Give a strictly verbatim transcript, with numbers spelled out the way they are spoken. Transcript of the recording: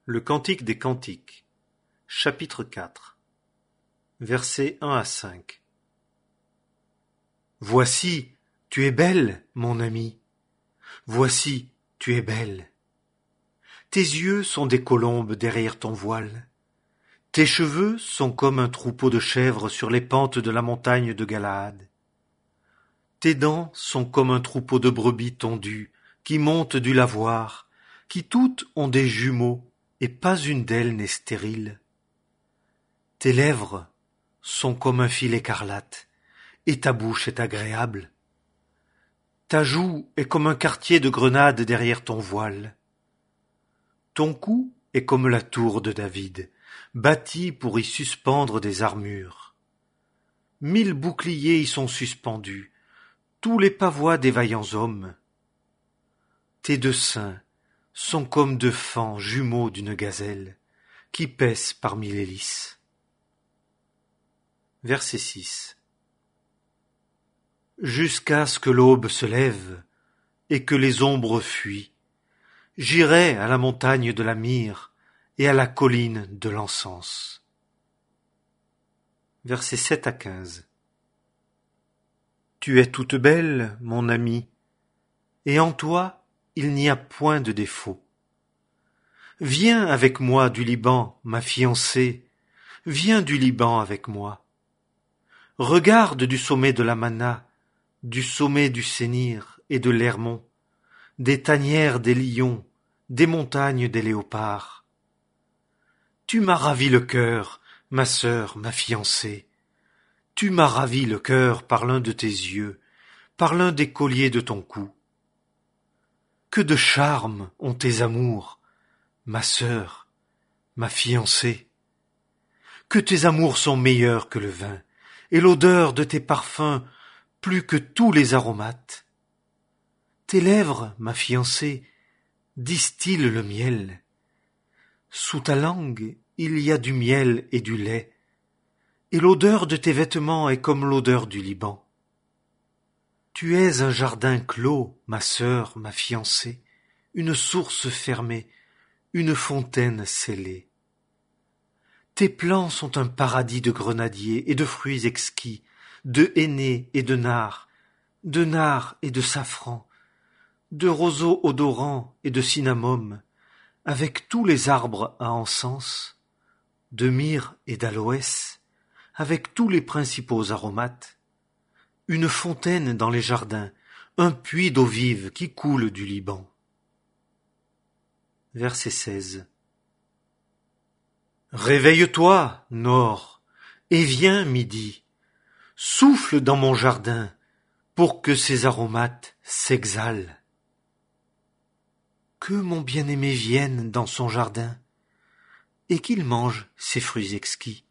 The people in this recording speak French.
Le Cantique des Cantiques, chapitre quatre, versets un à cinq. Voici, tu es belle, mon ami. Voici, tu es belle. Tes yeux sont des colombes derrière ton voile. Tes cheveux sont comme un troupeau de chèvres sur les pentes de la montagne de Galaad. Tes dents sont comme un troupeau de brebis tondues qui montent du lavoir, qui toutes ont des jumeaux, et pas une d'elles n'est stérile. Tes lèvres sont comme un fil écarlate, et ta bouche est agréable. Ta joue est comme un quartier de grenade derrière ton voile. Ton cou est comme la tour de David, bâtie pour y suspendre des armures. Mille boucliers y sont suspendus, tous les pavois des vaillants hommes. Tes deux seins sont comme deux fans jumeaux d'une gazelle, qui paissent parmi les lys. Verset six. Jusqu'à ce que l'aube se lève, et que les ombres fuient, j'irai à la montagne de la myrrhe, et à la colline de l'encens. Versets sept à quinze. Tu es toute belle, mon ami, et en toi il n'y a point de défaut. Viens avec moi du Liban, ma fiancée, viens du Liban avec moi. Regarde du sommet de la Mana, du sommet du Sénir et de l'Hermon, des tanières des lions, des montagnes des léopards. Tu m'as ravi le cœur, ma sœur, ma fiancée. Tu m'as ravi le cœur par l'un de tes yeux, par l'un des colliers de ton cou. Que de charme ont tes amours, ma sœur, ma fiancée. Que tes amours sont meilleurs que le vin, et l'odeur de tes parfums plus que tous les aromates. Tes lèvres, ma fiancée, distillent le miel. Sous ta langue, il y a du miel et du lait, et l'odeur de tes vêtements est comme l'odeur du Liban. Tu es un jardin clos, ma sœur, ma fiancée, une source fermée, une fontaine scellée. Tes plants sont un paradis de grenadiers et de fruits exquis, de henné et de nard, de nard et de safran, de roseaux odorants et de cinnamome, avec tous les arbres à encens, de myrrhe et d'aloès, avec tous les principaux aromates, une fontaine dans les jardins, un puits d'eau vive qui coule du Liban. Verset seize. Réveille-toi, Nord, et viens, Midi, souffle dans mon jardin, pour que ses aromates s'exhalent. Que mon bien-aimé vienne dans son jardin, et qu'il mange ses fruits exquis.